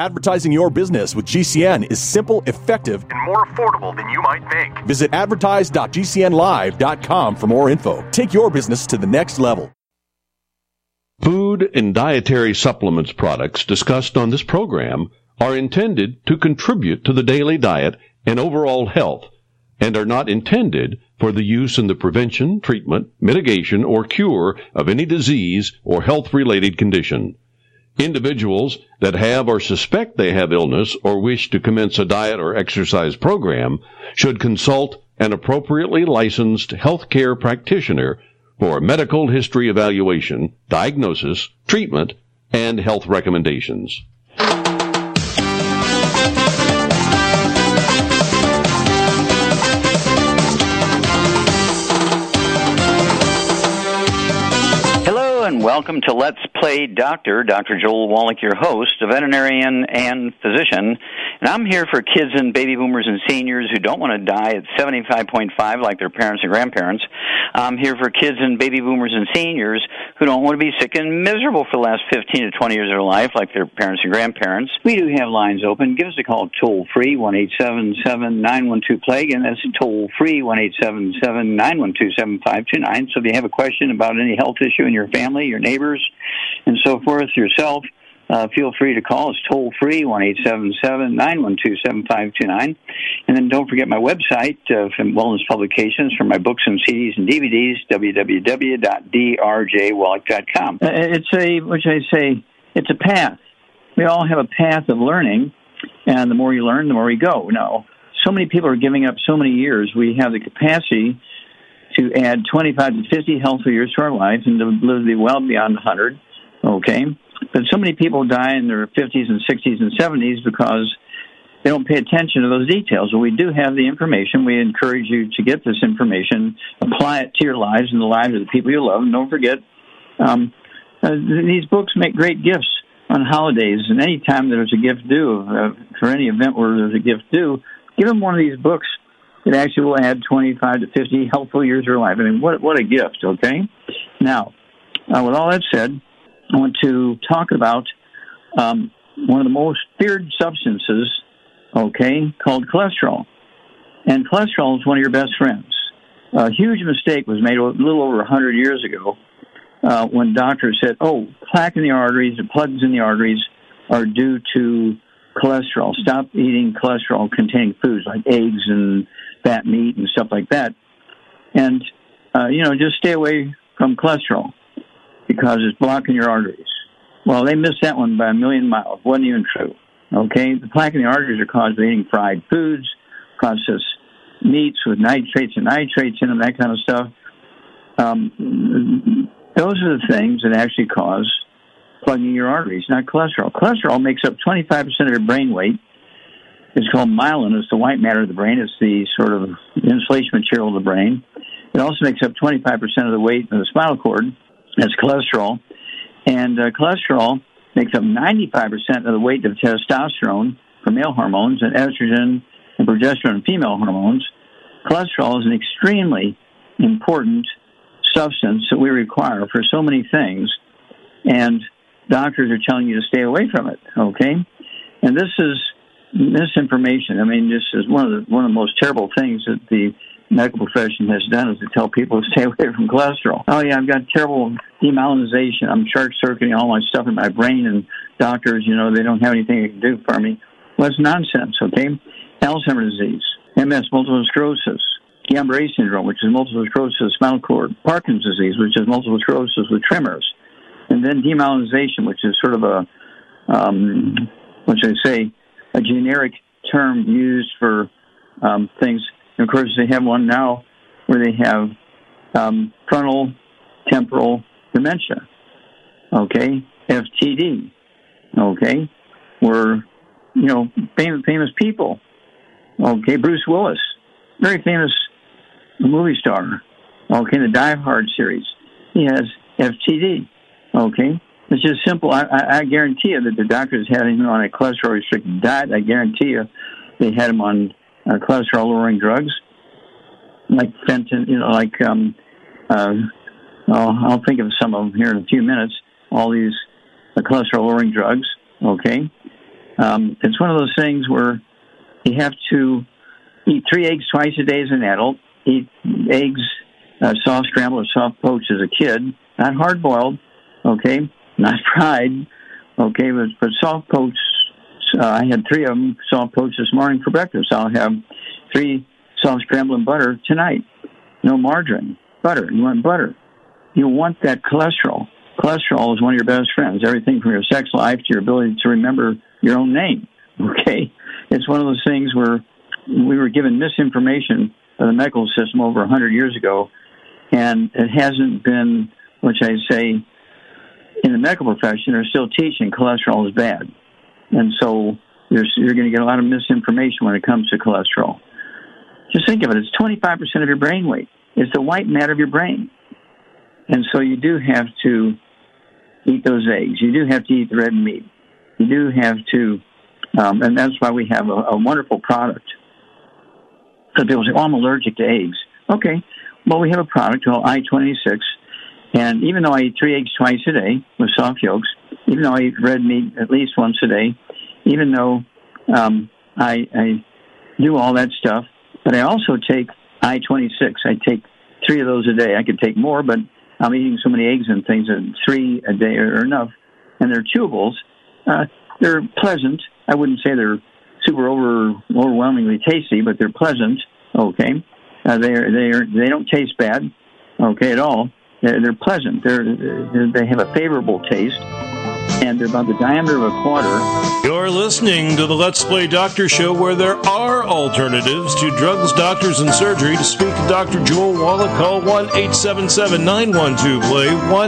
Advertising your business with GCN is simple, effective, and more affordable than you might think. Visit advertise.gcnlive.com for more info. Take your business to the next level. Food and dietary supplements products discussed on this program are intended to contribute to the daily diet and overall health and are not intended for the use in the prevention, treatment, mitigation, or cure of any disease or health-related condition. Individuals that have or suspect they have illness or wish to commence a diet or exercise program should consult an appropriately licensed healthcare practitioner for a medical history evaluation, diagnosis, treatment, and health recommendations. And welcome to Let's Play Doctor. Dr. Joel Wallach, your host, a veterinarian and physician. And I'm here for kids and baby boomers and seniors who don't want to die at 75.5 like their parents and grandparents. I'm here for kids and baby boomers and seniors who don't want to be sick and miserable for the last 15 to 20 years of their life like their parents and grandparents. We do have lines open. Give us a call toll-free, 1-877-912-PLAGUE, and that's toll-free, 1-877-912-7529. So if you have a question about any health issue in your family, your neighbors, and so forth, yourself, feel free to call us toll-free, 1-877-912-7529. And then don't forget my website from Wellness Publications for my books and CDs and DVDs, www.drjwallach.com. It's a path. We all have a path of learning, and the more you learn, the more you go. Now, so many people are giving up so many years. We have the capacity to add 25 to 50 healthy years to our life and to live well beyond 100, okay? But so many people die in their 50s and 60s and 70s because they don't pay attention to those details. Well, we do have the information. We encourage you to get this information, apply it to your lives and the lives of the people you love. And don't forget, these books make great gifts on holidays. And any time there's a gift due, for any event where there's a gift due, give them one of these books. It actually will add 25 to 50 helpful years of your life. I mean, what a gift, okay? Now, with all that said, I want to talk about one of the most feared substances, okay, called cholesterol. And cholesterol is one of your best friends. A huge mistake was made a little over 100 years ago when doctors said, plaque in the arteries, or plugs in the arteries are due to cholesterol. Stop eating cholesterol-containing foods like eggs and fat meat and stuff like that. And, just stay away from cholesterol because it's blocking your arteries. Well, they missed that one by a million miles. Wasn't even true. Okay? The plaque in the arteries are caused by eating fried foods, processed meats with nitrates and nitrates in them, that kind of stuff. Those are the things that actually cause plugging your arteries, not cholesterol. Cholesterol makes up 25% of your brain weight. It's called myelin. It's the white matter of the brain. It's the sort of insulation material of the brain. It also makes up 25% of the weight of the spinal cord. That's cholesterol. And cholesterol makes up 95% of the weight of testosterone for male hormones and estrogen and progesterone and female hormones. Cholesterol is an extremely important substance that we require for so many things. And doctors are telling you to stay away from it, okay? And this is misinformation. I mean, this is one of the most terrible things that the medical profession has done is to tell people to stay away from cholesterol. Oh, yeah, I've got terrible demyelinization. I'm short-circuiting all my stuff in my brain, and doctors, they don't have anything they can do for me. Well, that's nonsense, okay? Alzheimer's disease, MS, multiple sclerosis, Guillain-Barré syndrome, which is multiple sclerosis of the spinal cord, Parkinson's disease, which is multiple sclerosis with tremors, and then demyelinization, which is sort of a generic term used for things. And of course, they have one now where they have frontal temporal dementia, okay, FTD, okay, where, famous people, okay, Bruce Willis, very famous movie star, okay, in the Die Hard series, he has FTD, okay. It's just simple. I guarantee you that the doctors had him on a cholesterol-restricted diet. I guarantee you they had him on cholesterol-lowering drugs like Fenton, I'll think of some of them here in a few minutes, all these cholesterol-lowering drugs, okay? It's one of those things where you have to eat 3 eggs twice a day as an adult, eat eggs, soft scrambled or soft poached as a kid, not hard-boiled, okay, not fried, okay, but soft poached. I had 3 of them soft poached this morning for breakfast. I'll have 3 soft scrambled in butter tonight. No margarine, butter. You want butter. You want that cholesterol. Cholesterol is one of your best friends. Everything from your sex life to your ability to remember your own name, okay? It's one of those things where we were given misinformation by the medical system over 100 years ago, and it hasn't been, which I say, in the medical profession, they're still teaching cholesterol is bad. And so you're going to get a lot of misinformation when it comes to cholesterol. Just think of it. It's 25% of your brain weight. It's the white matter of your brain. And so you do have to eat those eggs. You do have to eat the red meat. You do have to, and that's why we have a wonderful product. So people say, oh, I'm allergic to eggs. Okay. Well, we have a product called I-26. And even though I eat 3 eggs twice a day with soft yolks, even though I eat red meat at least once a day, even though I do all that stuff, but I also take I-26. I take 3 of those a day. I could take more, but I'm eating so many eggs and things that 3 a day are enough. And they're chewables. They're pleasant. I wouldn't say they're super overwhelmingly tasty, but they're pleasant. Okay, they don't taste bad. Okay, at all. They're pleasant. They have a favorable taste, and they're about the diameter of a quarter. You're listening to the Let's Play Doctor Show, where there are alternatives to drugs, doctors, and surgery. To speak to Dr. Joel Wallach, call 1-877-912-PLAY,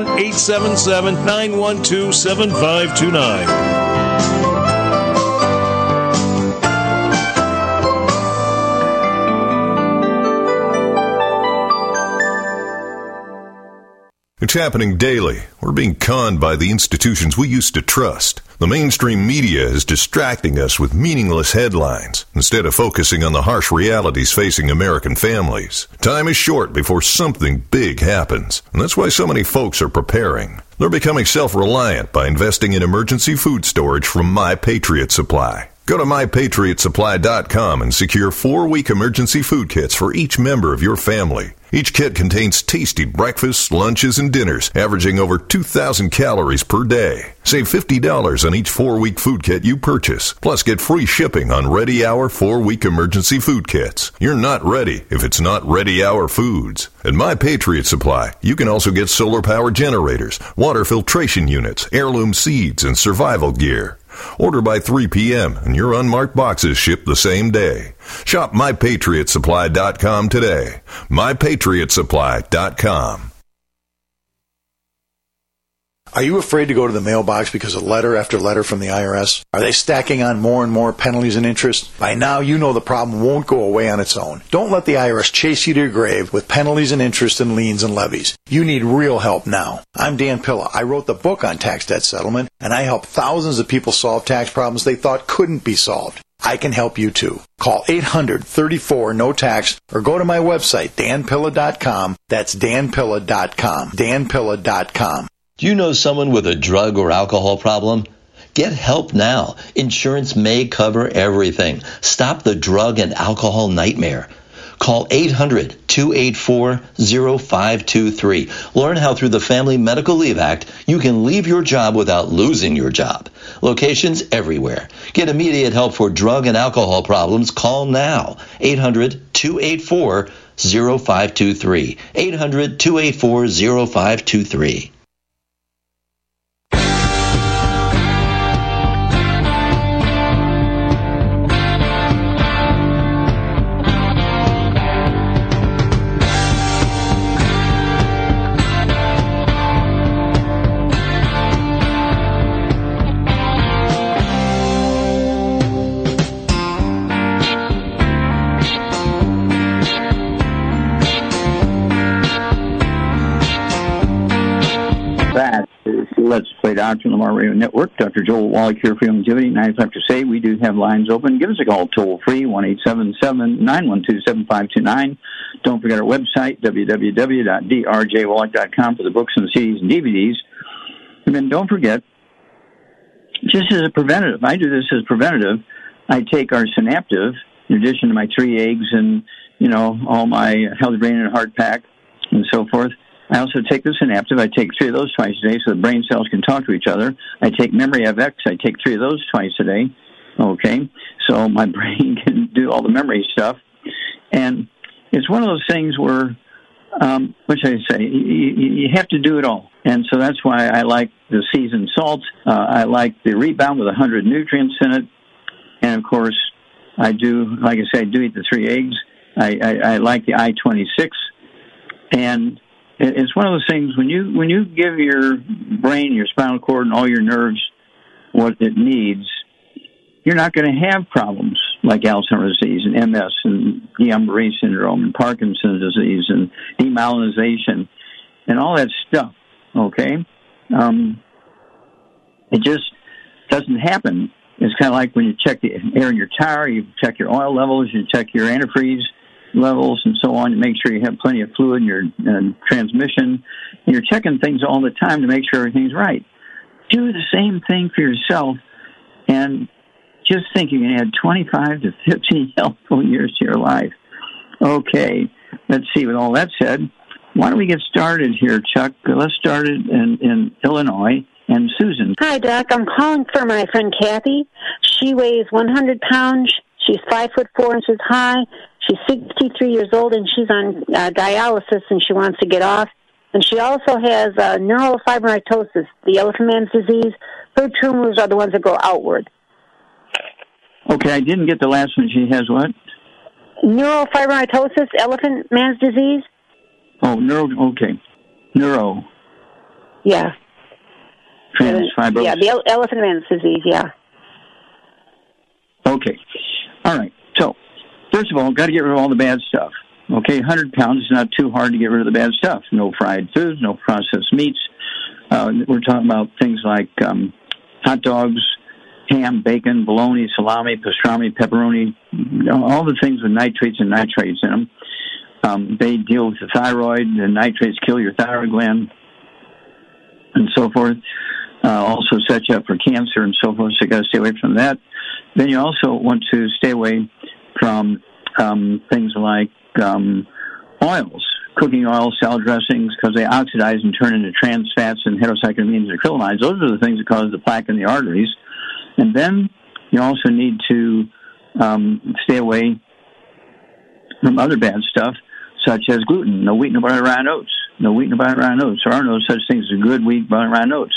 1-877-912-7529. It's happening daily. We're being conned by the institutions we used to trust. The mainstream media is distracting us with meaningless headlines instead of focusing on the harsh realities facing American families. Time is short before something big happens, and that's why so many folks are preparing. They're becoming self-reliant by investing in emergency food storage from My Patriot Supply. Go to MyPatriotSupply.com and secure 4-week emergency food kits for each member of your family. Each kit contains tasty breakfasts, lunches, and dinners, averaging over 2,000 calories per day. Save $50 on each 4-week food kit you purchase. Plus, get free shipping on Ready Hour 4-week emergency food kits. You're not ready if it's not Ready Hour foods. At My Patriot Supply, you can also get solar-powered generators, water filtration units, heirloom seeds, and survival gear. Order by 3 p.m. and your unmarked boxes ship the same day. Shop MyPatriotSupply.com today. MyPatriotSupply.com. Are you afraid to go to the mailbox because of letter after letter from the IRS? Are they stacking on more and more penalties and interest? By now, you know the problem won't go away on its own. Don't let the IRS chase you to your grave with penalties and interest and liens and levies. You need real help now. I'm Dan Pilla. I wrote the book on tax debt settlement, and I help thousands of people solve tax problems they thought couldn't be solved. I can help you too. Call 800-34-NO-TAX or go to my website, danpilla.com. That's danpilla.com. danpilla.com. Do you know someone with a drug or alcohol problem? Get help now. Insurance may cover everything. Stop the drug and alcohol nightmare. Call 800-284-0523. Learn how through the Family Medical Leave Act you can leave your job without losing your job. Locations everywhere. Get immediate help for drug and alcohol problems. Call now. 800-284-0523. 800-284-0523. Let's Play Doctor on the Lamar Radio Network. Dr. Joel Wallach here for Longevity. 9 to say we do have lines open. Give us a call toll free, 1-877-912-7529. Don't forget our website, www.drjwallach.com, for the books and CDs and DVDs. And then don't forget just as a preventative. I do this as preventative. I take our Synaptive, in addition to my 3 eggs and, all my Healthy Brain and Heart Pack and so forth. I also take the Synaptive. I take 3 of those twice a day so the brain cells can talk to each other. I take Memory FX. I take 3 of those twice a day, okay, so my brain can do all the memory stuff. And it's one of those things where, what should I say, you have to do it all. And so that's why I like the seasoned salt. I like the Rebound with 100 nutrients in it. And, of course, I do, like I say, I do eat the 3 eggs. I like the I-26. And it's one of those things, when you give your brain, your spinal cord, and all your nerves what it needs, you're not going to have problems like Alzheimer's disease and MS and Guillain-Barré syndrome and Parkinson's disease and demyelinization and all that stuff, okay? It just doesn't happen. It's kind of like when you check the air in your tire, you check your oil levels, you check your antifreeze levels and so on, to make sure you have plenty of fluid in your transmission. And you're checking things all the time to make sure everything's right. Do the same thing for yourself, and just think you can add 25 to 50 healthful years to your life. Okay, let's see. With all that said, why don't we get started here, Chuck? Let's start it in Illinois. And Susan. Hi, Doc. I'm calling for my friend Kathy. She weighs 100 pounds. She's 5'4" high. She's 63 years old, and she's on dialysis, and she wants to get off. And she also has neurofibromatosis, the elephant man's disease. Her tumors are the ones that go outward. Okay, I didn't get the last one. She has what? Neurofibromatosis, elephant man's disease. Oh, okay. Neuro. Yeah. Transfibrosis. Yeah, the elephant man's disease, yeah. Okay. All right. So, first of all, got to get rid of all the bad stuff. Okay, 100 pounds is not too hard to get rid of the bad stuff. No fried foods, no processed meats. We're talking about things like hot dogs, ham, bacon, bologna, salami, pastrami, pepperoni, all the things with nitrates and nitrates in them. They deal with the thyroid. The nitrates kill your thyroid gland and so forth. Also set you up for cancer and so forth, so you got to stay away from that. Then you also want to stay away from things like oils, cooking oils, salad dressings, because they oxidize and turn into trans fats and heterocyclamines and acrylamides. Those are the things that cause the plaque in the arteries. And then you also need to stay away from other bad stuff, such as gluten. No wheat, no barley, rye, and oats. No wheat, no barley, rye, and oats. There are no such things as good wheat, barley, rye, and oats.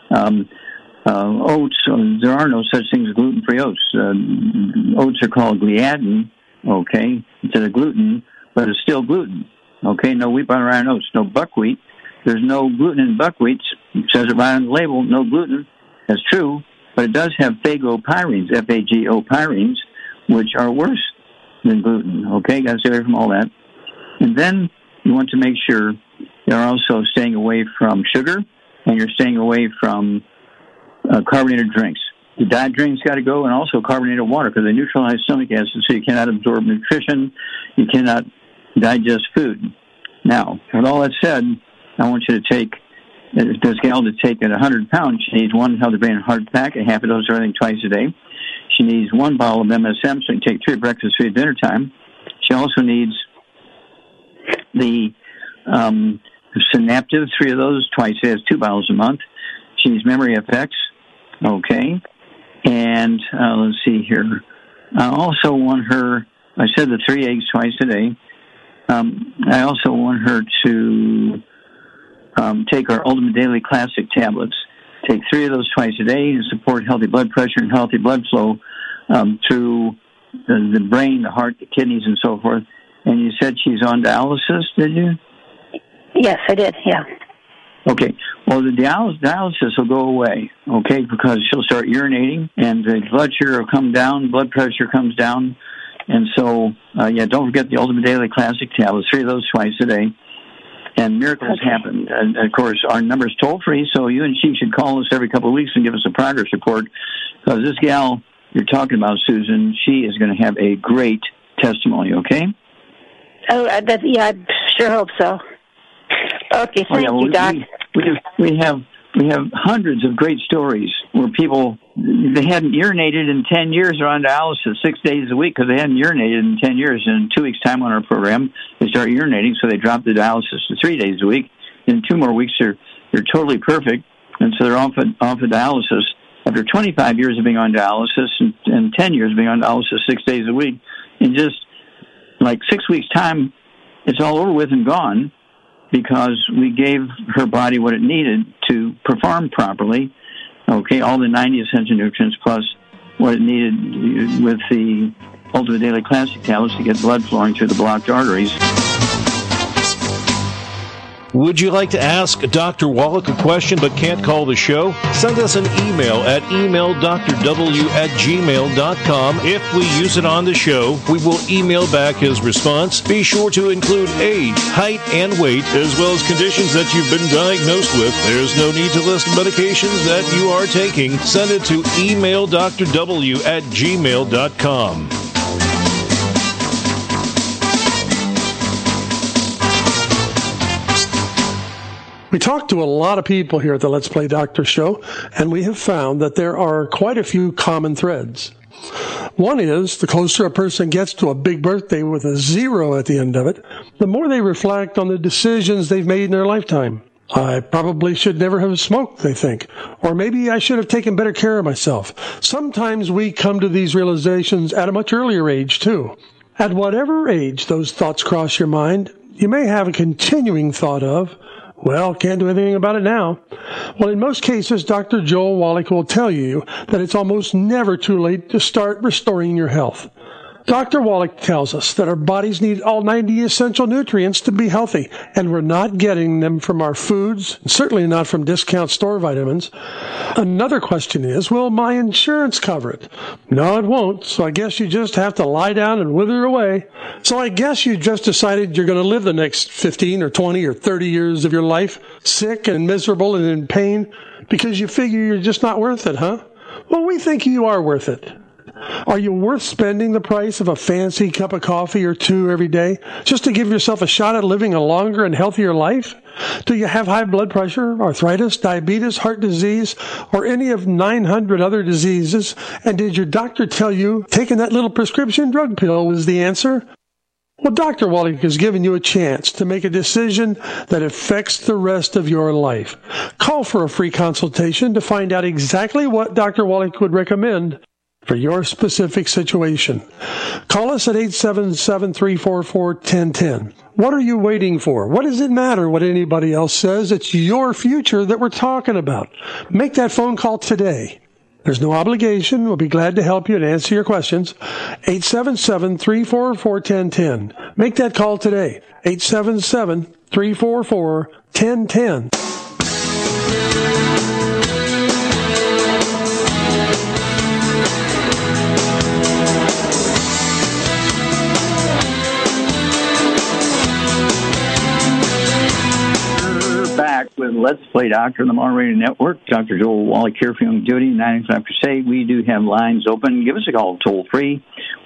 Oats, there are no such things as gluten-free oats. Oats are called gliadin, okay, instead of gluten, but it's still gluten, okay? No wheat, barley, rye, and oats. No buckwheat. There's no gluten in buckwheat. It says it right on the label, no gluten. That's true, but it does have phagopyrines, F-A-G-O-pyrines, which are worse than gluten, okay? Got to stay away from all that. And then you want to make sure you're also staying away from sugar, and you're staying away from carbonated drinks. The diet drinks got to go, and also carbonated water, because they neutralize stomach acid, so you cannot absorb nutrition, you cannot digest food. Now, with all that said, I want you to take, this gal to take at 100 pounds, she needs 1 Healthy Brain and Heart Pack, a half a dose of everything twice a day. She needs 1 bottle of MSM, so you can take 3 at breakfast, 3 at dinner time. She also needs the Synaptive, 3 of those twice a day, has 2 bottles a month. She needs Memory FX, okay. And let's see here. I also want her, I said the 3 eggs twice a day. I also want her to take our Ultimate Daily Classic tablets. Take 3 of those twice a day to support healthy blood pressure and healthy blood flow through the brain, the heart, the kidneys, and so forth. And you said she's on dialysis, did you? Yes, I did, yeah. Okay. Well, the dialysis will go away, okay, because she'll start urinating, and the blood sugar will come down, blood pressure comes down. And so, don't forget the Ultimate Daily Classic tablets, 3 of those twice a day. And miracles happen. And, of course, our number's toll-free, so you and she should call us every couple of weeks and give us a progress report, because this gal you're talking about, Susan, she is going to have a great testimony, okay? Oh, I sure hope so. Okay, thank you, Doc. We have We have hundreds of great stories where people, they hadn't urinated in 10 years, are on dialysis 6 days a week because they hadn't urinated in 10 years. And in 2 weeks' time on our program, they start urinating, so they drop the dialysis to 3 days a week. In 2 more weeks, they're totally perfect, and so they're off of dialysis after 25 years of being on dialysis and 10 years of being on dialysis 6 days a week. In just like 6 weeks' time, it's all over with and gone, because we gave her body what it needed to perform properly. Okay, all the 90 essential nutrients plus what it needed with the Ultimate Daily Classic tablets to get blood flowing through the blocked arteries. Would you like to ask Dr. Wallach a question but can't call the show? Send us an email at emaildrw@gmail.com. If we use it on the show, we will email back his response. Be sure to include age, height, and weight, as well as conditions that you've been diagnosed with. There's no need to list medications that you are taking. Send it to emaildrw@gmail.com. We talk to a lot of people here at the Let's Play Doctor show, and we have found that there are quite a few common threads. One is, the closer a person gets to a big birthday with a 0 at the end of it, the more they reflect on the decisions they've made in their lifetime. I probably should never have smoked, they think. Or maybe I should have taken better care of myself. Sometimes we come to these realizations at a much earlier age, too. At whatever age those thoughts cross your mind, you may have a continuing thought of, well, can't do anything about it now. Well, in most cases, Dr. Joel Wallach will tell you that it's almost never too late to start restoring your health. Dr. Wallach tells us that our bodies need all 90 essential nutrients to be healthy, and we're not getting them from our foods, and certainly not from discount store vitamins. Another question is, will my insurance cover it? No, it won't, so I guess you just have to lie down and wither away. So I guess you just decided you're going to live the next 15 or 20 or 30 years of your life sick and miserable and in pain because you figure you're just not worth it, huh? Well, we think you are worth it. Are you worth spending the price of a fancy cup of coffee or two every day just to give yourself a shot at living a longer and healthier life? Do you have high blood pressure, arthritis, diabetes, heart disease, or any of 900 other diseases? And did your doctor tell you taking that little prescription drug pill was the answer? Well, Dr. Wallach has given you a chance to make a decision that affects the rest of your life. Call for a free consultation to find out exactly what Dr. Wallach would recommend for your specific situation. Call us at 877-344-1010. What are you waiting for? What does it matter what anybody else says? It's your future that we're talking about. Make that phone call today. There's no obligation. We'll be glad to help you and answer your questions. 877-344-1010. Make that call today. 877-344-1010. With Let's Play Doctor on the Moderator Network. Dr. Joel Wallach here for Young Duty, 9 o'clock crusade. We do have lines open. Give us a call toll free,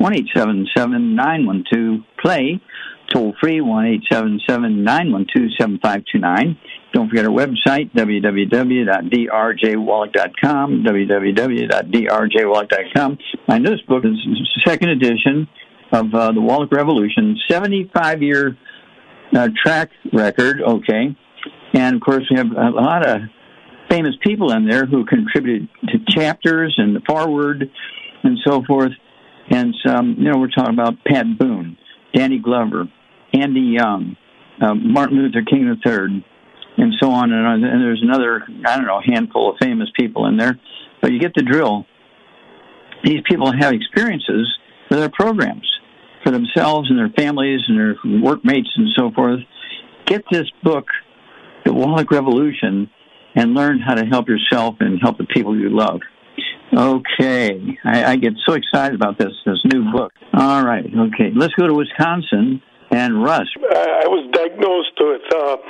1-877-912-PLAY. Toll free, 1-877-912-7529. Don't forget our website, www.drjwallach.com, www.drjwallach.com. My newest book is the second edition of the Wallach Revolution, 75-year track record, okay. And, of course, we have a lot of famous people in there who contributed to chapters and the foreword and so forth. And, we're talking about Pat Boone, Danny Glover, Andy Young, Martin Luther King III, and so on. And there's another, handful of famous people in there. But you get the drill. These people have experiences for their programs, for themselves and their families and their workmates and so forth. Get this book, The Wallach Revolution, and learn how to help yourself and help the people you love. Okay. I get so excited about this new book. All right. Okay. Let's go to Wisconsin and Russ. I was diagnosed with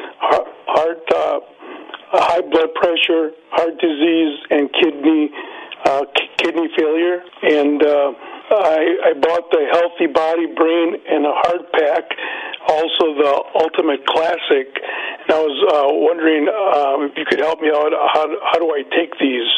high blood pressure, heart disease, and kidney failure. And I bought the Healthy Body, Brain, and a Heart Pack also the Ultimate Classic. And I was wondering if you could help me out. How do I take these?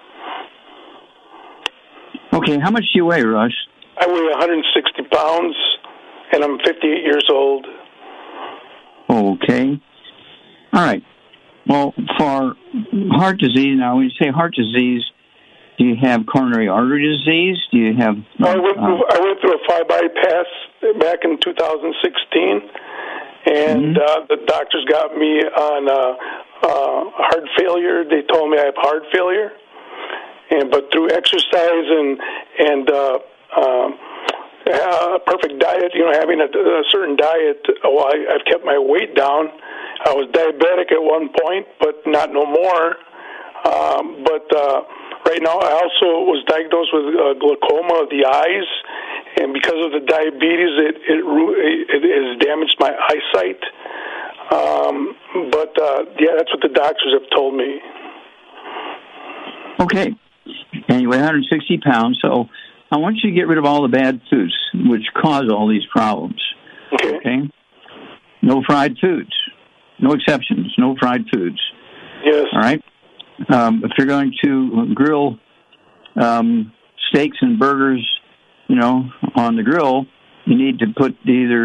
Okay, how much do you weigh, Russ? I weigh 160 pounds, and I'm 58 years old. Okay. All right. Well, for heart disease, now when you say heart disease, do you have coronary artery disease? Do you have... I went through a 5 bypass back in 2016, and the doctors got me on heart failure. They told me I have heart failure. But through exercise and perfect diet, having a certain diet, I've kept my weight down. I was diabetic at one point, but not no more. Right now, I also was diagnosed with glaucoma of the eyes, and because of the diabetes, it has damaged my eyesight. That's what the doctors have told me. Okay. And you weigh 160 pounds, so I want you to get rid of all the bad foods which cause all these problems. Okay? No fried foods. No exceptions. No fried foods. Yes. All right? If you're going to grill steaks and burgers, on the grill, you need to put either,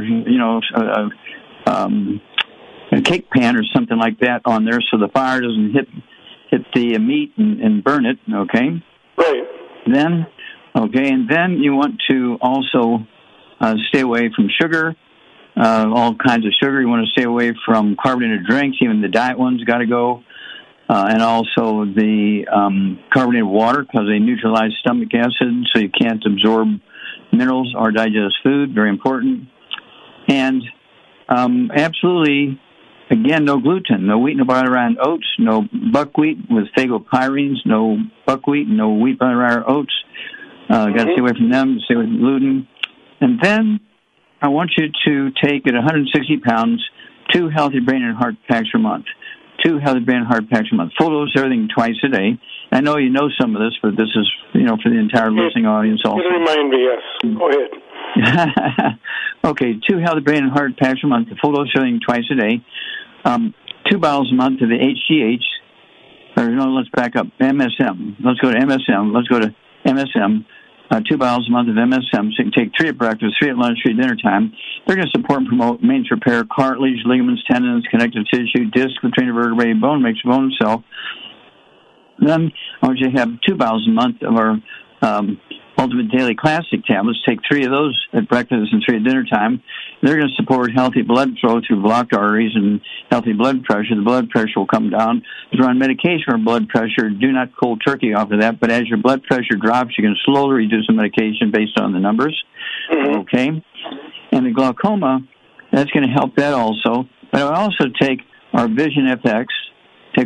a cake pan or something like that on there so the fire doesn't hit the meat and burn it, okay? Right. And then you want to also stay away from sugar, all kinds of sugar. You want to stay away from carbonated drinks, even the diet ones got to go. And also the carbonated water, because they neutralize stomach acid, so you can't absorb minerals or digest food, very important. And absolutely, again, no gluten, no wheat, no barley, rye, and oats, no buckwheat with phagopyrines, no buckwheat, no wheat, barley, rye, or oats. Got to stay away from them, stay away from gluten. And then I want you to take at 160 pounds 2 healthy brain and heart packs per month. 2 healthy brain and heart packs a month. Full dose everything twice a day. I know you know some of this, but this is, for the entire listening audience also. Remind me, yes. Go ahead. Okay, 2 healthy brain and heart packs a month. Full dose everything twice a day. 2 bottles a month of the HGH. Let's back up. MSM. Let's go to MSM. 2 bottles a month of MSM. So you can take 3 at breakfast, 3 at lunch, 3 at dinner time. They're going to support and promote maintenance repair, cartilage, ligaments, tendons, connective tissue, disc between the vertebrae, bone makes bone itself. Then I want you to have 2 bottles a month of our Ultimate Daily Classic tablets. Take 3 of those at breakfast and 3 at dinner time. They're going to support healthy blood flow through blocked arteries and healthy blood pressure. The blood pressure will come down. If you're on medication for blood pressure, do not cold turkey off of that. But as your blood pressure drops, you can slowly reduce the medication based on the numbers. Okay? And the glaucoma, that's going to help that also. But I would also take our Vision FX. Be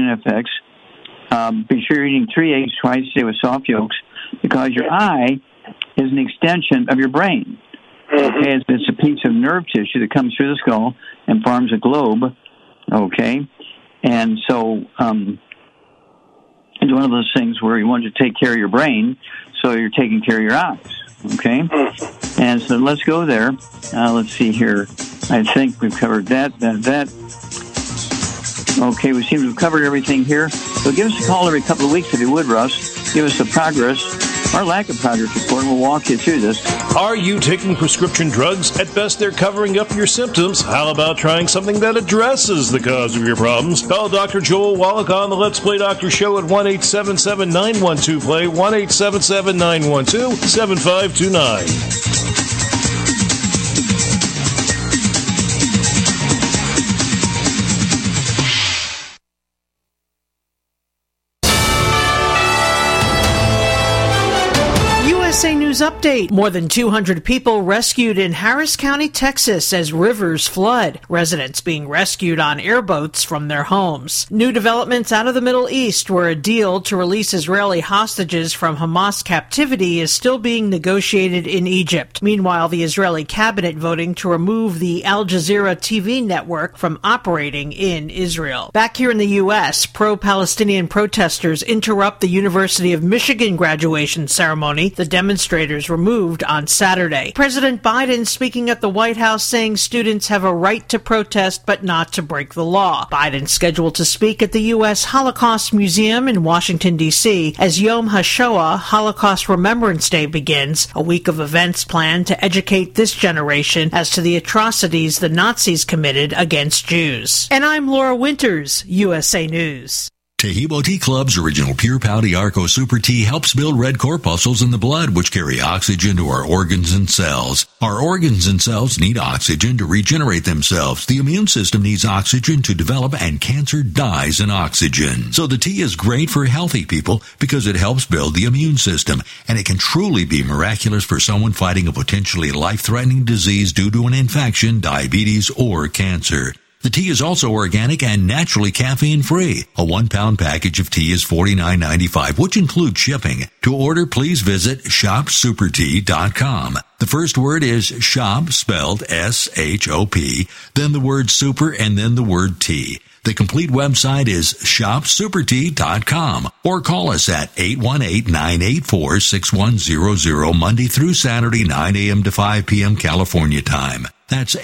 sure you're eating 3 eggs twice a day with soft yolks, because your eye is an extension of your brain. Okay, it's a piece of nerve tissue that comes through the skull and forms a globe. Okay, and so it's one of those things where you want to take care of your brain, so you're taking care of your eyes. Okay, and so let's go there. Let's see here. I think we've covered that. Okay, we seem to have covered everything here. So give us a call every couple of weeks if you would, Russ. Give us the progress or lack of progress report, and we'll walk you through this. Are you taking prescription drugs? At best, they're covering up your symptoms. How about trying something that addresses the cause of your problems? Call Dr. Joel Wallach on the Let's Play Doctor Show at 1-877-912-PLAY, 1-877-912-7529. USA News Update. More than 200 people rescued in Harris County, Texas as rivers flood. Residents being rescued on airboats from their homes. New developments out of the Middle East, where a deal to release Israeli hostages from Hamas captivity is still being negotiated in Egypt. Meanwhile, the Israeli cabinet voting to remove the Al Jazeera TV network from operating in Israel. Back here in the U.S., pro-Palestinian protesters interrupt the University of Michigan graduation ceremony. The demonstrators demonstrators removed on Saturday. President Biden speaking at the White House saying students have a right to protest but not to break the law. Biden scheduled to speak at the U.S. Holocaust Museum in Washington, D.C. as Yom HaShoah, Holocaust Remembrance Day, begins, a week of events planned to educate this generation as to the atrocities the Nazis committed against Jews. And I'm Laura Winters, USA News. Tahibo Tea Club's original Pure Pouty Arco Super Tea helps build red corpuscles in the blood, which carry oxygen to our organs and cells. Our organs and cells need oxygen to regenerate themselves. The immune system needs oxygen to develop, and cancer dies in oxygen. So the tea is great for healthy people because it helps build the immune system, and it can truly be miraculous for someone fighting a potentially life-threatening disease due to an infection, diabetes, or cancer. The tea is also organic and naturally caffeine-free. A 1-pound package of tea is $49.95, which includes shipping. To order, please visit shopsupertea.com. The first word is shop, spelled S-H-O-P, then the word super, and then the word tea. The complete website is shopsupertea.com, or call us at 818-984-6100 Monday through Saturday, 9 a.m. to 5 p.m. California time. That's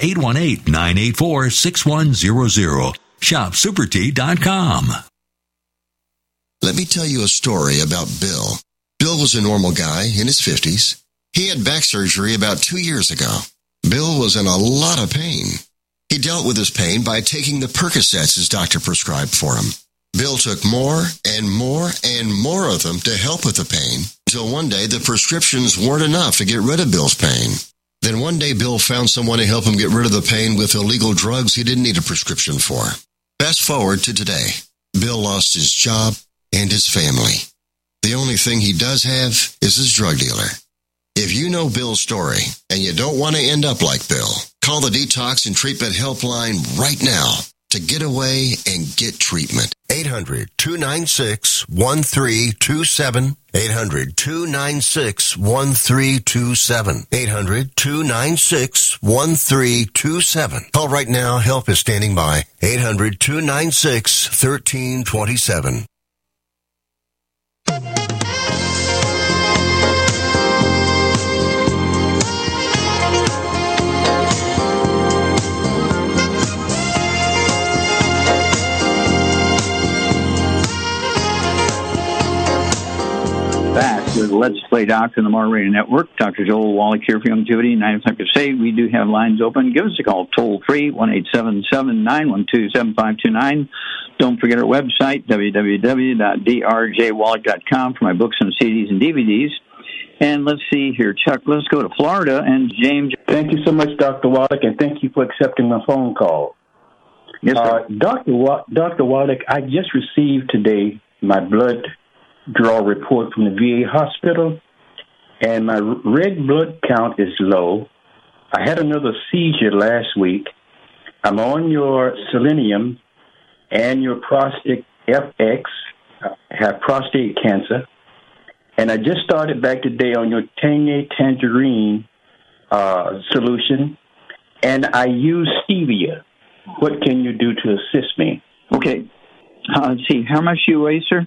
818-984-6100. ShopSuperTea.com. Let me tell you a story about Bill. Bill was a normal guy in his 50s. He had back surgery about 2 years ago. Bill was in a lot of pain. He dealt with his pain by taking the Percocets his doctor prescribed for him. Bill took more and more and more of them to help with the pain, until one day the prescriptions weren't enough to get rid of Bill's pain. Then one day Bill found someone to help him get rid of the pain with illegal drugs he didn't need a prescription for. Fast forward to today. Bill lost his job and his family. The only thing he does have is his drug dealer. If you know Bill's story and you don't want to end up like Bill, call the Detox and Treatment Helpline right now to get away and get treatment. 800-296-1327. 800-296-1327. 800-296-1327. Call right now. Help is standing by. 800-296-1327. Back with Let's Play Doctor on the Mar Radio Network. Dr. Joel Wallach here for Youngevity 95 Crusade. We do have lines open. Give us a call toll free, 1-877-912-7529. Don't forget our website, www.drjwallach.com, for my books and CDs and DVDs. And let's see here, Chuck, let's go to Florida. And James. Thank you so much, Dr. Wallach, and thank you for accepting my phone call. Yes, sir. Dr. Wallach, I just received today my blood draw report from the VA hospital, and my red blood count is low. I had another seizure last week. I'm on your selenium and your prostate FX. I have prostate cancer, and I just started back today on your Tangy Tangerine solution, and I use stevia. What can you do to assist me? Okay. Let's see. How much do you weigh, sir?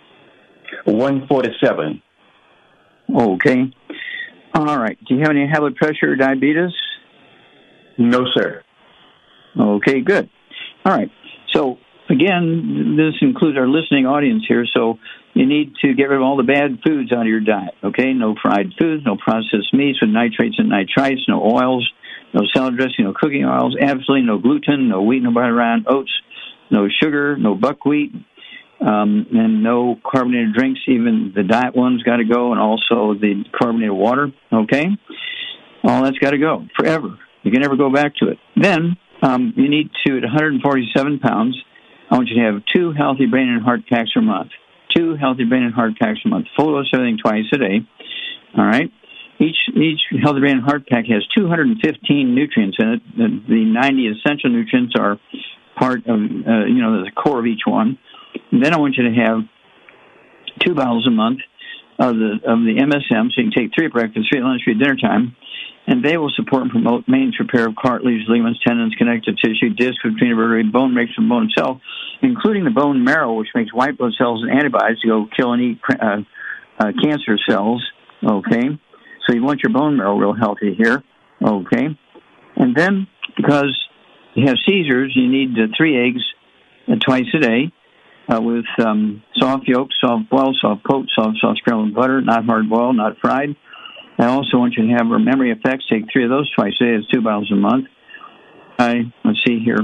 147. Okay. All right. Do you have any high blood pressure or diabetes? No, sir. Okay, good. All right. So, again, this includes our listening audience here, so you need to get rid of all the bad foods out of your diet, okay? No fried foods, no processed meats with nitrates and nitrites, no oils, no salad dressing, no cooking oils, absolutely no gluten, no wheat, no butter, oats, no sugar, no buckwheat, and no carbonated drinks. Even the diet one's got to go, and also the carbonated water, okay? All that's got to go forever. You can never go back to it. Then you need to, at 147 pounds, I want you to have 2 healthy brain and heart packs a month. 2 healthy brain and heart packs a month. Full dose everything twice a day, all right? Each healthy brain and heart pack has 215 nutrients in it. The 90 essential nutrients are part of, the core of each one. And then I want you to have 2 bottles a month of the MSM, so you can take 3 at breakfast, 3 at lunch, 3 at dinner time, and they will support and promote maintenance repair of cartilage, ligaments, tendons, connective tissue, discs between vertebrae, bone makes from bone itself, including the bone marrow, which makes white blood cells and antibodies to go kill and eat cancer cells, okay? So you want your bone marrow real healthy here, okay? And then, because you have seizures, you need 3 eggs twice a day with soft yolk, soft boiled, soft cooked, soft scrambled butter, not hard boiled, not fried. I also want you to have memory effects. Take 3 of those twice a day. It's 2 bottles a month. Let's see here.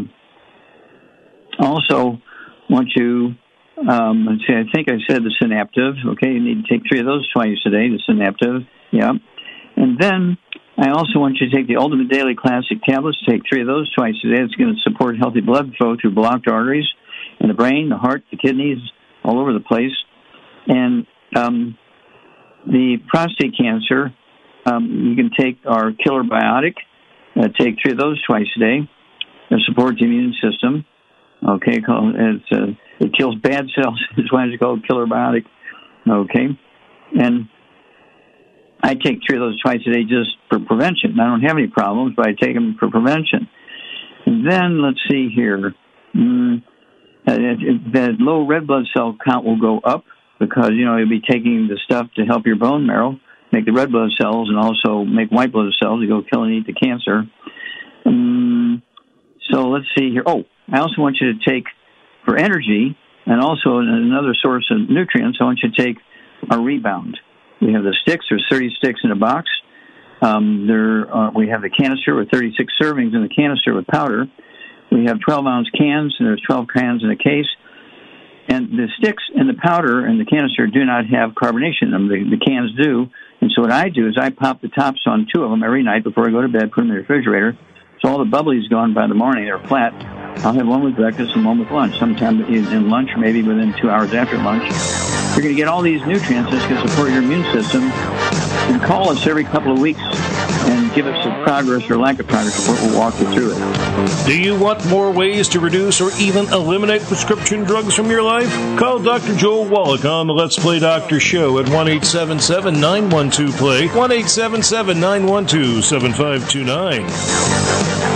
Also want you, let's see, I think I said the Synaptive. Okay, you need to take 3 of those twice a day, the Synaptive. Yeah. And then I also want you to take the Ultimate Daily Classic tablets. Take 3 of those twice a day. It's going to support healthy blood flow through blocked arteries in the brain, the heart, the kidneys, all over the place. And the prostate cancer, you can take our Killer Biotic. Take 3 of those twice a day. It supports the immune system. Okay, it kills bad cells. That's why it's called Killer Biotic. Okay, and I take 3 of those twice a day just for prevention. I don't have any problems, but I take them for prevention. And then let's see here. That low red blood cell count will go up because you'll be taking the stuff to help your bone marrow make the red blood cells and also make white blood cells to go kill and eat the cancer. So let's see here. Oh, I also want you to take, for energy, and also another source of nutrients, I want you to take our Rebound. We have the sticks. There's 30 sticks in a box. We have the canister with 36 servings in the canister with powder. We have 12-ounce cans, and there's 12 cans in a case. And the sticks and the powder and the canister do not have carbonation in them. The cans do. And so what I do is I pop the tops on 2 of them every night before I go to bed, put them in the refrigerator. So all the bubbly's gone by the morning. They're flat. I'll have one with breakfast and one with lunch, sometime in lunch or maybe within 2 hours after lunch. You're going to get all these nutrients that's going to support your immune system. And call us every couple of weeks and give us some progress or lack of progress. We'll walk you through it. Do you want more ways to reduce or even eliminate prescription drugs from your life? Call Dr. Joel Wallach on the Let's Play Doctor show at 1-877-912-PLAY, 1-877-912-7529.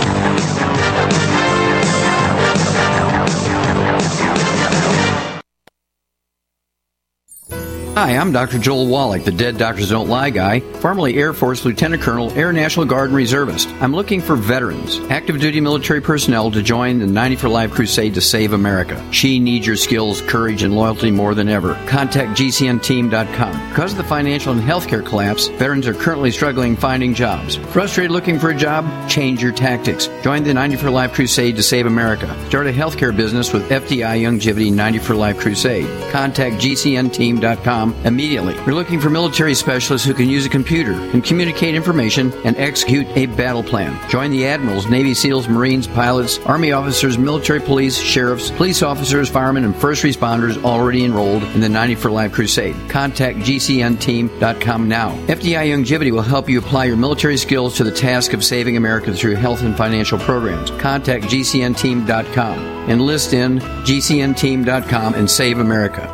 Hi, I'm Dr. Joel Wallach, the Dead Doctors Don't Lie guy, formerly Air Force Lieutenant Colonel, Air National Guard and Reservist. I'm looking for veterans, active duty military personnel to join the 90 for Life crusade to save America. She needs your skills, courage, and loyalty more than ever. Contact GCNteam.com. Because of the financial and healthcare collapse, veterans are currently struggling finding jobs. Frustrated looking for a job? Change your tactics. Join the 90 for Life crusade to save America. Start a healthcare business with FDI Youngevity 90 for Life crusade. Contact GCNteam.com immediately. We're looking for military specialists who can use a computer and communicate information and execute a battle plan. Join the admirals, Navy SEALs, Marines, pilots, Army officers, military police, sheriffs, police officers, firemen, and first responders already enrolled in the 90 for Life crusade. Contact GCNteam.com now. FDI Youngevity will help you apply your military skills to the task of saving America through health and financial programs. Contact GCNteam.com. Enlist in GCNteam.com and save America.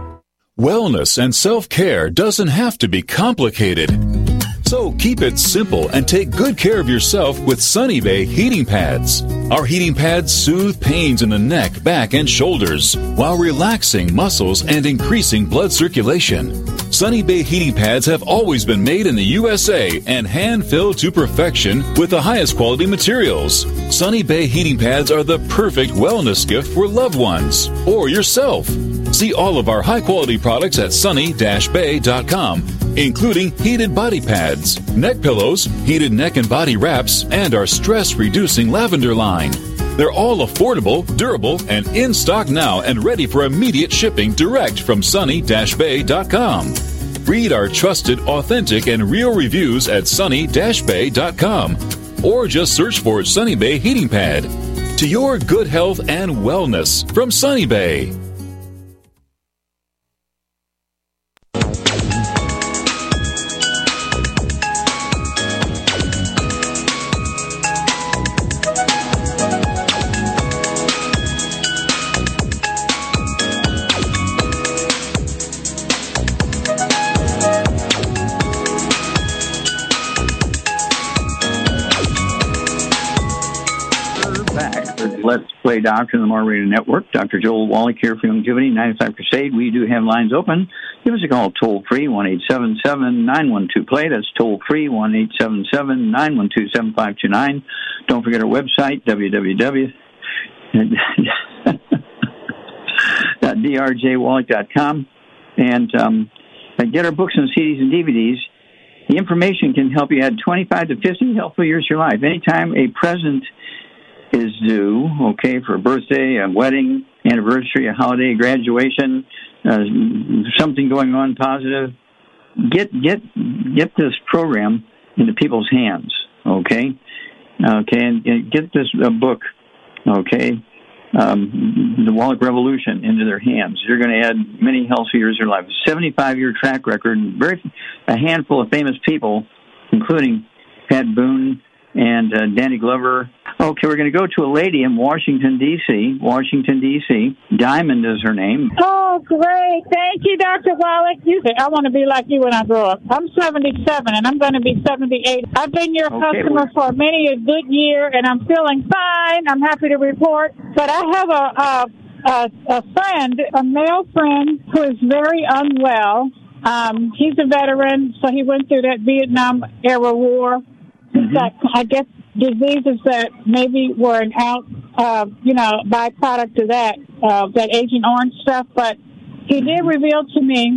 Wellness and self-care doesn't have to be complicated. So keep it simple and take good care of yourself with Sunny Bay heating pads. Our heating pads soothe pains in the neck, back, and shoulders while relaxing muscles and increasing blood circulation. Sunny Bay heating pads have always been made in the USA and hand-filled to perfection with the highest quality materials. Sunny Bay heating pads are the perfect wellness gift for loved ones or yourself. See all of our high-quality products at sunny-bay.com, including heated body pads, neck pillows, heated neck and body wraps, and our stress-reducing lavender line. They're all affordable, durable, and in stock now and ready for immediate shipping direct from sunny-bay.com. Read our trusted, authentic, and real reviews at sunny-bay.com or just search for Sunny Bay Heating Pad. To your good health and wellness from Sunny Bay. Let's Play Doctor on the More Radio Network. Dr. Joel Wallach here for Longevity 95 Crusade. We do have lines open. Give us a call toll-free, 1-877-912-PLAY. That's toll-free, 1-877-912-7529. Don't forget our website, www.drjwallach.com. And get our books and CDs and DVDs. The information can help you add 25 to 50 helpful years to your life. Anytime a present is due, okay, for a birthday, a wedding, anniversary, a holiday, graduation, something going on positive, get this program into people's hands, okay? And get this book, okay, the Wallach Revolution, into their hands. You're going to add many healthy years of your life. 75-year track record, a handful of famous people, including Pat Boone and Danny Glover. Okay, we're going to go to a lady in Washington, D.C. Diamond is her name. Oh, great. Thank you, Dr. Wallach. I want to be like you when I grow up. I'm 77, and I'm going to be 78. I've been your customer for many a good year, and I'm feeling fine. I'm happy to report. But I have a friend, a male friend, who is very unwell. He's a veteran, so he went through that Vietnam-era war. He's got, I guess, diseases that maybe were an byproduct of that Agent Orange stuff. But he did reveal to me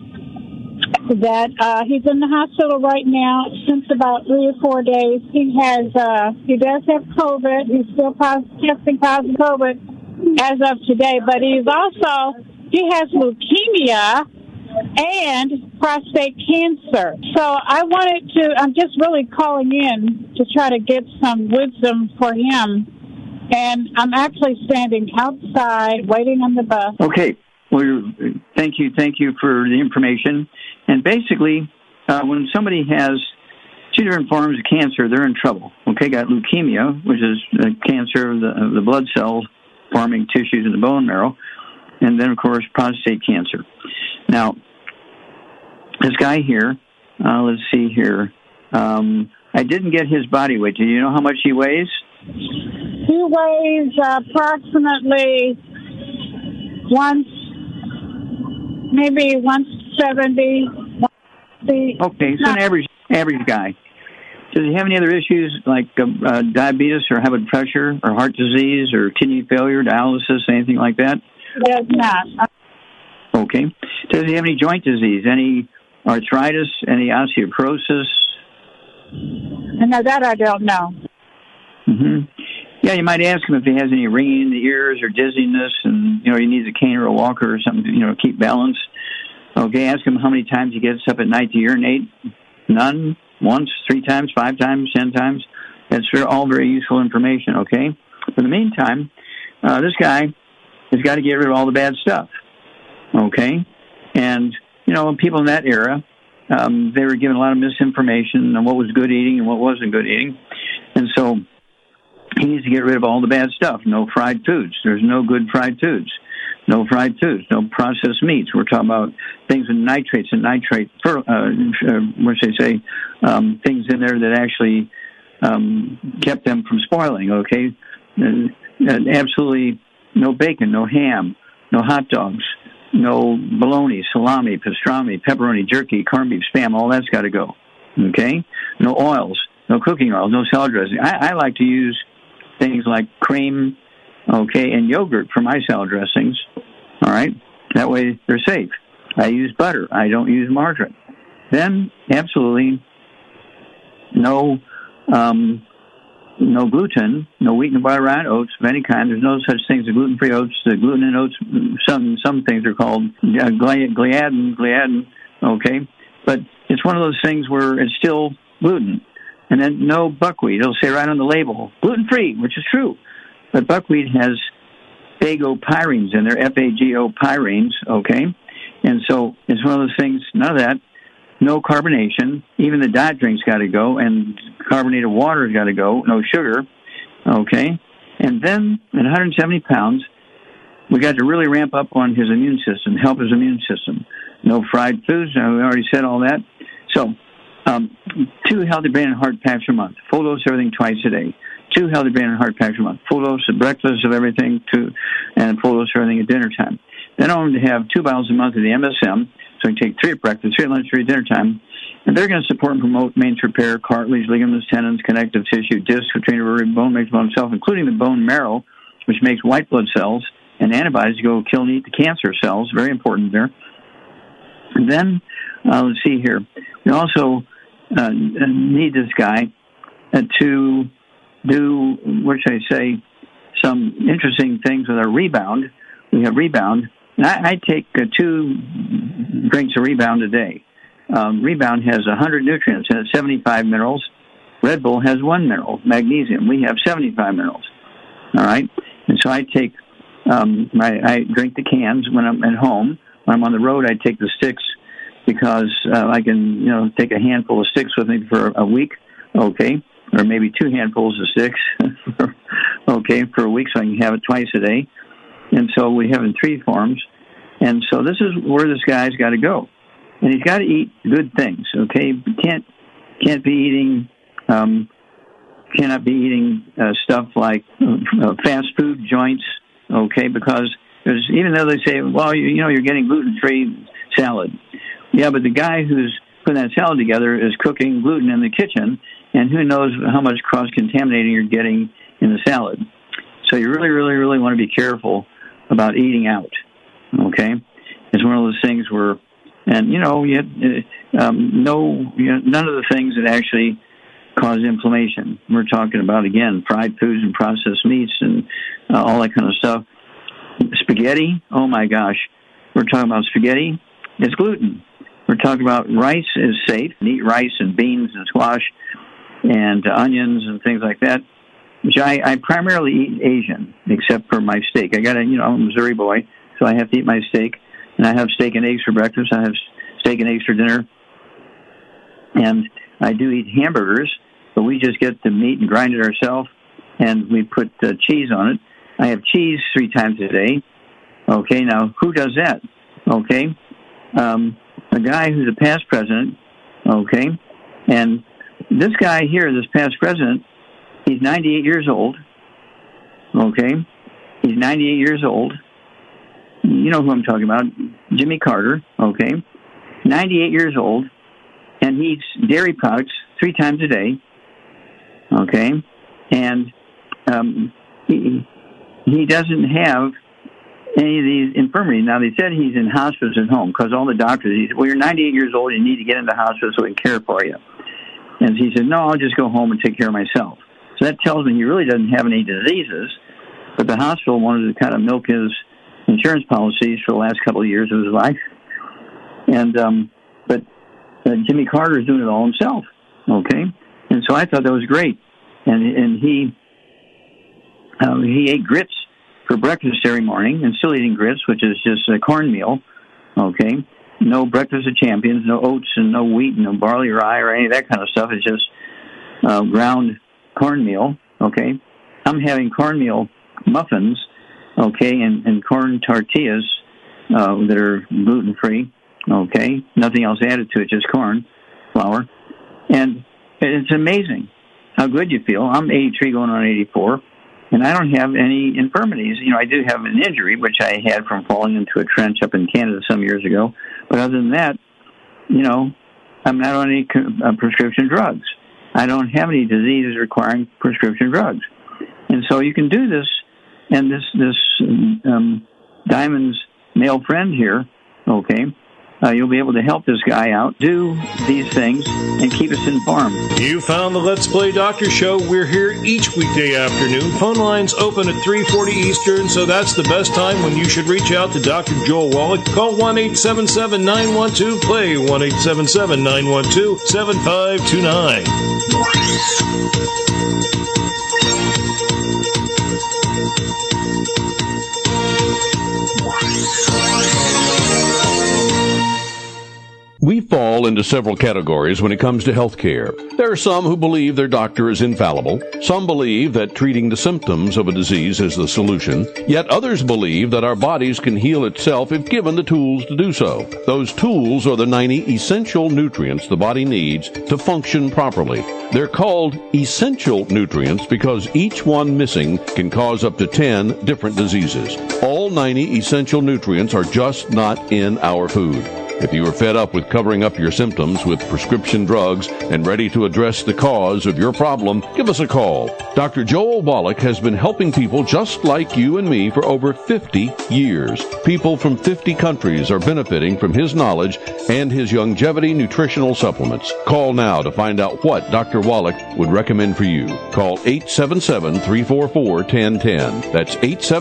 that he's in the hospital right now since about 3 or 4 days. He does have COVID. He's still testing positive COVID as of today. But he has leukemia and prostate cancer. So I'm just really calling in to try to get some wisdom for him. And I'm actually standing outside waiting on the bus. Okay. Well, thank you for the information. And basically, when somebody has 2 different forms of cancer, they're in trouble. Okay, got leukemia, which is cancer of the blood cells forming tissues in the bone marrow. And then, of course, prostate cancer. Now, this guy here, let's see here. I didn't get his body weight. Do you know how much he weighs? He weighs approximately 170. Okay, so an average guy. Does he have any other issues like diabetes or high blood pressure or heart disease or kidney failure, dialysis, anything like that? He does not. Okay. Does he have any joint disease, any arthritis, any osteoporosis? No, that I don't know. Yeah, you might ask him if he has any ringing in the ears or dizziness, and he needs a cane or a walker or something to keep balance. Okay, ask him how many times he gets up at night to urinate. None. Once, 3 times, 5 times, 10 times. That's all very useful information. Okay. In the meantime, this guy has got to get rid of all the bad stuff. Okay, and people in that era, they were given a lot of misinformation on what was good eating and what wasn't good eating, and so he needs to get rid of all the bad stuff. No fried foods. There's no good fried foods. No fried foods. No processed meats. We're talking about things with nitrates and nitrate. Things in there that actually kept them from spoiling. Okay, and absolutely no bacon, no ham, no hot dogs. No bologna, salami, pastrami, pepperoni, jerky, corned beef, Spam, all that's got to go. Okay? No oils, no cooking oils, no salad dressing. I like to use things like cream, okay, and yogurt for my salad dressings. All right? That way they're safe. I use butter. I don't use margarine. Then, absolutely no gluten, no wheat and butter oats of any kind. There's no such thing as gluten-free oats. The gluten in oats, some things are called gliadin, okay? But it's one of those things where it's still gluten. And then no buckwheat. It'll say right on the label, gluten-free, which is true. But buckwheat has phagopyrenes in there, F-A-G-O pyrines, okay? And so it's one of those things, none of that. No carbonation. Even the diet drink's got to go, and carbonated water's got to go. No sugar, okay? And then at 170 pounds, we got to really ramp up on his immune system, help his immune system. No fried foods. We already said all that. So, 2 healthy brain and heart packs a month. Full dose everything twice a day. 2 healthy brain and heart packs a month. Full dose at breakfast of everything, and full dose of everything at dinner time. Then I'm going to have 2 bottles a month of the MSM, so I can take 3 at breakfast, 3 at lunch, 3 at dinner time. And they're going to support and promote maintenance repair, cartilage, ligaments, tendons, connective tissue, discs, retractable bone, makes bone itself, including the bone marrow, which makes white blood cells and antibodies to go kill and eat the cancer cells. Very important there. And then, let's see here. We also need this guy to do, what should I say, some interesting things with our Rebound. We have Rebound. And I take 2 drinks of Rebound a day. Rebound has 100 nutrients and 75 minerals. Red Bull has 1 mineral, magnesium. We have 75 minerals. All right? And so I take, I drink the cans when I'm at home. When I'm on the road, I take the sticks because I can, take a handful of sticks with me for a week, okay? Or maybe 2 handfuls of sticks, okay, for a week, so I can have it twice a day. And so we have it in 3 forms. And so this is where this guy's got to go. And he's got to eat good things, okay? Can't be eating, cannot be eating stuff like fast food joints, okay? Because even though they say, well, you're getting gluten-free salad. Yeah, but the guy who's putting that salad together is cooking gluten in the kitchen, and who knows how much cross-contaminating you're getting in the salad. So you really, really, really want to be careful about eating out, okay? It's one of those things where, and, none of the things that actually cause inflammation. We're talking about, again, fried foods and processed meats and all that kind of stuff. Spaghetti, oh my gosh. We're talking about spaghetti, it's gluten. We're talking about rice is safe. Eat rice and beans and squash and onions and things like that, which I primarily eat Asian, except for my steak. I'm a Missouri boy, so I have to eat my steak. And I have steak and eggs for breakfast. I have steak and eggs for dinner. And I do eat hamburgers, but we just get the meat and grind it ourselves, and we put cheese on it. I have cheese 3 times a day. Okay, now, who does that? Okay, a guy who's a past president, okay, and this guy here, this past president, he's 98 years old, okay, he's 98 years old. You know who I'm talking about, Jimmy Carter, okay, 98 years old, and he eats dairy products 3 times a day, okay, and he doesn't have any of these infirmities. Now, they said he's in hospice at home because all the doctors, he said, well, you're 98 years old, you need to get into hospice so we can care for you. And he said, no, I'll just go home and take care of myself. So that tells me he really doesn't have any diseases, but the hospital wanted to kind of milk his insurance policies for the last couple of years of his life. And but Jimmy Carter is doing it all himself, okay? And so I thought that was great. And he ate grits for breakfast every morning, and still eating grits, which is just a cornmeal, okay? No breakfast of champions, no oats and no wheat, no barley, rye, or any of that kind of stuff. It's just ground cornmeal, okay? I'm having cornmeal muffins, okay, and corn tortillas that are gluten-free, okay? Nothing else added to it, just corn flour. And it's amazing how good you feel. I'm 83 going on 84. And I don't have any infirmities. I do have an injury, which I had from falling into a trench up in Canada some years ago. But other than that, I'm not on any prescription drugs. I don't have any diseases requiring prescription drugs. And so you can do this, and this Diamond's male friend here, okay, you'll be able to help this guy out, do these things, and keep us informed. You found the Let's Play Doctor Show. We're here each weekday afternoon. Phone lines open at 3:40 Eastern, so that's the best time when you should reach out to Dr. Joel Wallach. Call 1-877-912-PLAY, 1-877-912-7529. We fall into several categories when it comes to health care. There are some who believe their doctor is infallible. Some believe that treating the symptoms of a disease is the solution. Yet others believe that our bodies can heal itself if given the tools to do so. Those tools are the 90 essential nutrients the body needs to function properly. They're called essential nutrients because each one missing can cause up to 10 different diseases. All 90 essential nutrients are just not in our food. If you are fed up with covering up your symptoms with prescription drugs and ready to address the cause of your problem, give us a call. Dr. Joel Wallach has been helping people just like you and me for over 50 years. People from 50 countries are benefiting from his knowledge and his longevity nutritional supplements. Call now to find out what Dr. Wallach would recommend for you. Call 877-344-1010. That's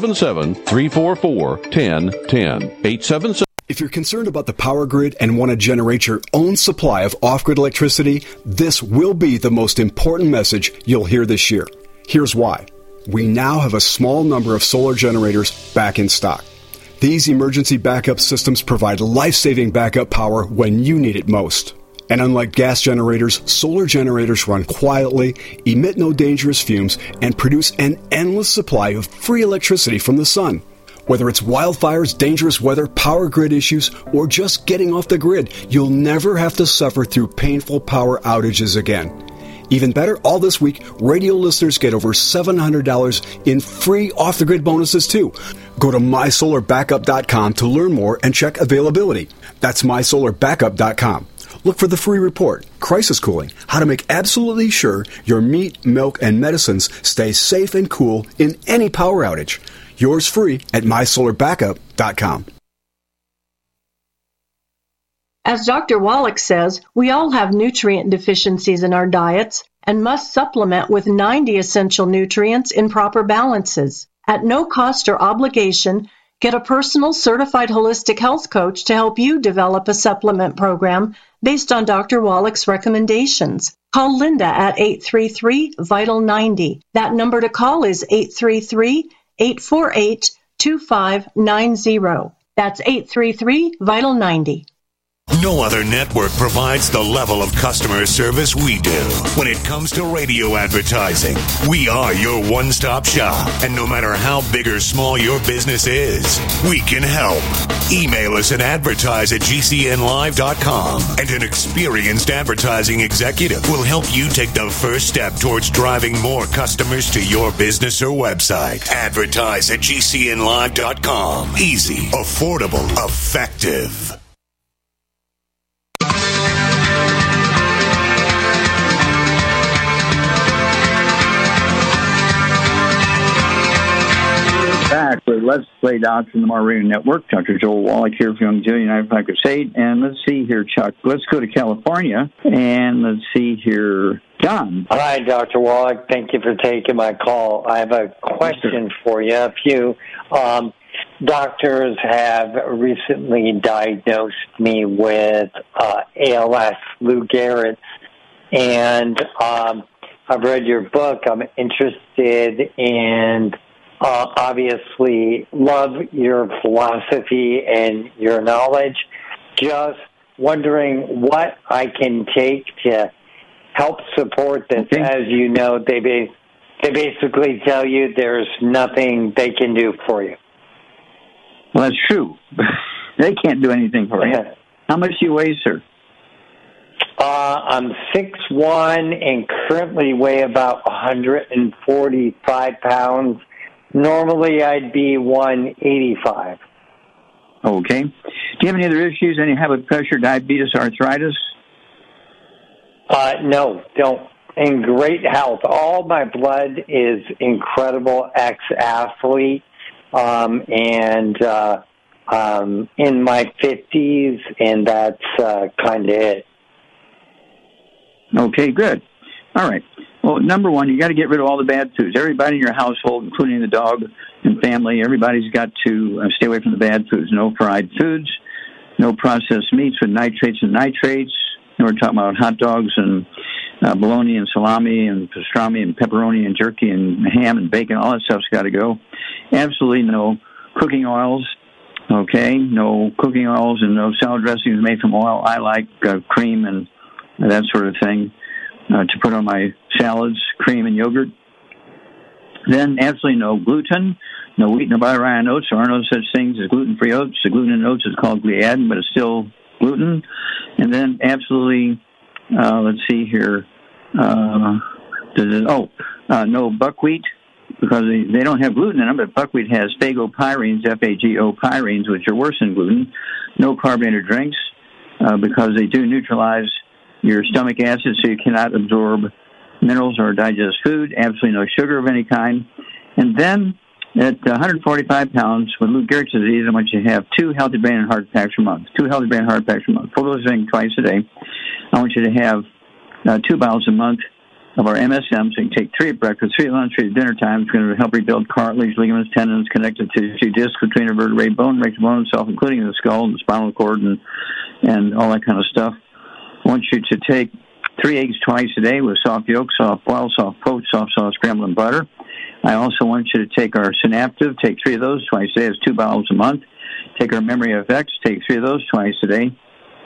877-344-1010. 877. If you're concerned about the power grid and want to generate your own supply of off-grid electricity, this will be the most important message you'll hear this year. Here's why. We now have a small number of solar generators back in stock. These emergency backup systems provide life-saving backup power when you need it most. And unlike gas generators, solar generators run quietly, emit no dangerous fumes, and produce an endless supply of free electricity from the sun. Whether it's wildfires, dangerous weather, power grid issues, or just getting off the grid, you'll never have to suffer through painful power outages again. Even better, all this week, radio listeners get over $700 in free off-the-grid bonuses, too. Go to mysolarbackup.com to learn more and check availability. That's mysolarbackup.com. Look for the free report, Crisis Cooling, how to make absolutely sure your meat, milk, and medicines stay safe and cool in any power outage. Yours free at mysolarbackup.com. As Dr. Wallach says, we all have nutrient deficiencies in our diets and must supplement with 90 essential nutrients in proper balances. At no cost or obligation, get a personal certified holistic health coach to help you develop a supplement program based on Dr. Wallach's recommendations. Call Linda at 833-VITAL-90. That number to call is 833-848-2590. That's 833-VITAL-90. No other network provides the level of customer service we do. When it comes to radio advertising, we are your one-stop shop. And no matter how big or small your business is, we can help. Email us at advertise@gcnlive.com, and an experienced advertising executive will help you take the first step towards driving more customers to your business or website. Advertise@gcnlive.com. Easy, affordable, effective. Back with Let's Play Doctor on the Mar Radio Network. Dr. Joel Wallach here for Young Jillian 95 Crusade. And let's see here, Chuck. Let's go to California. And let's see here, John. Hi, Dr. Wallach. Thank you for taking my call. I have a question for you. A few doctors have recently diagnosed me with ALS, Lou Gehrig's. And I've read your book. I'm interested in... obviously love your philosophy and your knowledge. Just wondering what I can take to help support this. Okay. As you know, they basically tell you there's nothing they can do for you. Well, that's true. They can't do anything for you. How much do you weigh, sir? I'm 6'1" and currently weigh about 145 pounds. Normally, I'd be 185. Okay. Do you have any other issues? Any high blood pressure, diabetes, arthritis? No, don't. In great health. All my blood is incredible, ex-athlete, and in my 50s, and that's kind of it. Okay, good. All right. Well, number one, you got to get rid of all the bad foods. Everybody in your household, including the dog and family, everybody's got to stay away from the bad foods. No fried foods, no processed meats with nitrates and nitrates. We're talking about hot dogs and bologna and salami and pastrami and pepperoni and jerky and ham and bacon. All that stuff's got to go. Absolutely no cooking oils, Okay, no cooking oils and no salad dressings made from oil. I like cream and that sort of thing to put on my salads, cream and yogurt. Then absolutely no gluten, no wheat, no butter, rye, oats. There are no such things as gluten-free oats. The gluten in oats is called gliadin, but it's still gluten. And then absolutely, let's see here, no buckwheat, because they don't have gluten in them, but buckwheat has phagopyrenes, F-A-G-O pyrenes, which are worse than gluten. No carbonated drinks, because they do neutralize your stomach acid, so you cannot absorb minerals or digest food. Absolutely no sugar of any kind. And then at 145 pounds with Lou Gehrig's disease, I want you to have 2 healthy brain and heart packs a month. 2 healthy brain and heart packs a month. Full dosing twice a day. I want you to have 2 bottles a month of our MSM, so you can take 3 at breakfast, 3 at lunch, 3 at dinner time. It's going to help rebuild cartilage, ligaments, tendons, connective tissue, discs between the vertebrae, bone, makes bone itself, including the skull and the spinal cord and all that kind of stuff. I want you to take 3 eggs twice a day with soft yolk, soft boiled, soft poached, soft sauce, scrambled, and butter. I also want you to take our Synaptive, take 3 of those twice a day. It's 2 bottles a month. Take our Memory FX, take 3 of those twice a day.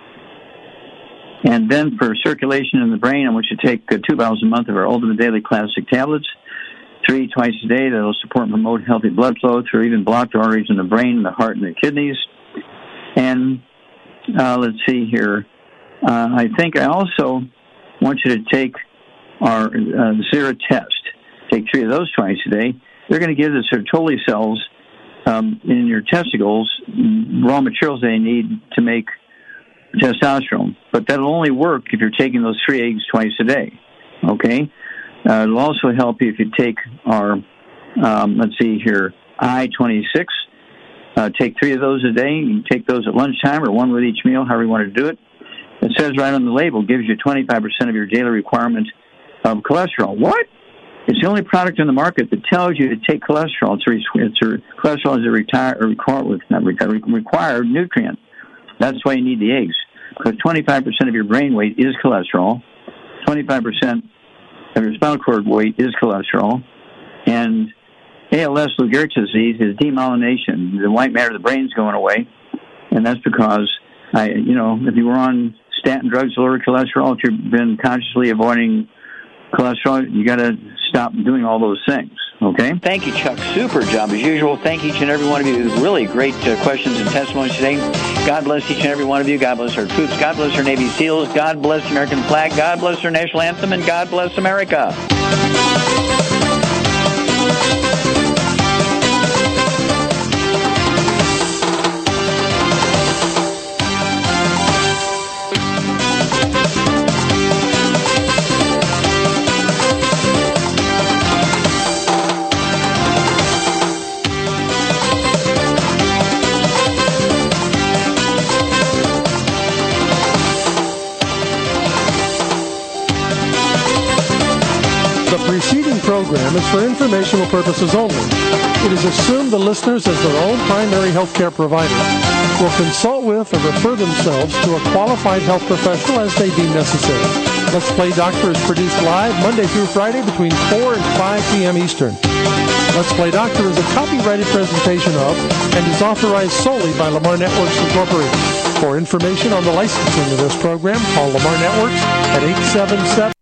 And then for circulation in the brain, I want you to take 2 bottles a month of our Ultimate Daily Classic tablets, 3 twice a day. That'll support and promote healthy blood flow through even blocked arteries in the brain, the heart, and the kidneys. And let's see here. I think I also want you to take our Zera test. Take 3 of those twice a day. They're going to give the Sertoli cells in your testicles raw materials they need to make testosterone. But that'll only work if you're taking those 3 eggs twice a day. Okay? It'll also help you if you take our, let's see here, I-26. Take 3 of those a day. You can take those at lunchtime or 1 with each meal, however you want to do it. It says right on the label, gives you 25% of your daily requirement of cholesterol. What? It's the only product in the market that tells you to take cholesterol. Cholesterol is a required nutrient. That's why you need the eggs, because 25% of your brain weight is cholesterol, 25% of your spinal cord weight is cholesterol, and ALS, Lou Gehrig's disease, is demyelination. The white matter of the brain is going away, and that's because, if you were on statin drugs to lower cholesterol, if you've been consciously avoiding cholesterol, you got to stop doing all those things. Okay? Thank you, Chuck. Super job as usual. Thank each and every one of you. Really great questions and testimonies today. God bless each and every one of you. God bless our troops. God bless our Navy SEALs. God bless the American flag. God bless our national anthem. And God bless America. Program is for informational purposes only. It is assumed the listeners, as their own primary health care provider, will consult with or refer themselves to a qualified health professional as they deem necessary. Let's Play Doctor is produced live Monday through Friday between 4 and 5 p.m. Eastern. Let's Play Doctor is a copyrighted presentation of and is authorized solely by Lamar Networks Incorporated. For information on the licensing of this program, call Lamar Networks at 877-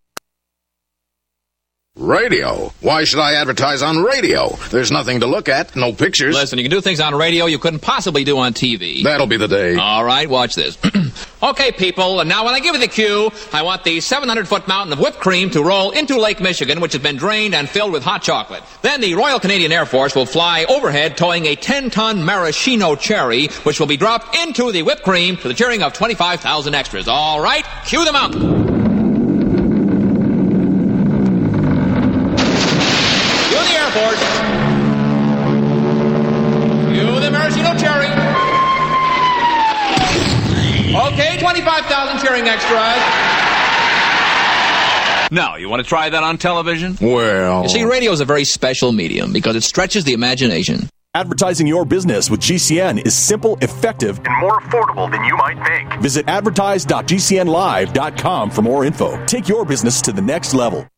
Radio? Why should I advertise on radio? There's nothing to look at, no pictures. Listen, you can do things on radio you couldn't possibly do on TV. That'll be the day. All right, watch this. Okay, people, and now when I give you the cue, I want the 700-foot mountain of whipped cream to roll into Lake Michigan, which has been drained and filled with hot chocolate. Then the Royal Canadian Air Force will fly overhead towing a 10-ton maraschino cherry, which will be dropped into the whipped cream to the cheering of 25,000 extras. All right, cue the mountain. You the maraschino cherry. Okay, 25,000 cheering extras. Now, you want to try that on television? Well... You see, radio is a very special medium because it stretches the imagination. Advertising your business with GCN is simple, effective, and more affordable than you might think. Visit advertise.gcnlive.com for more info. Take your business to the next level.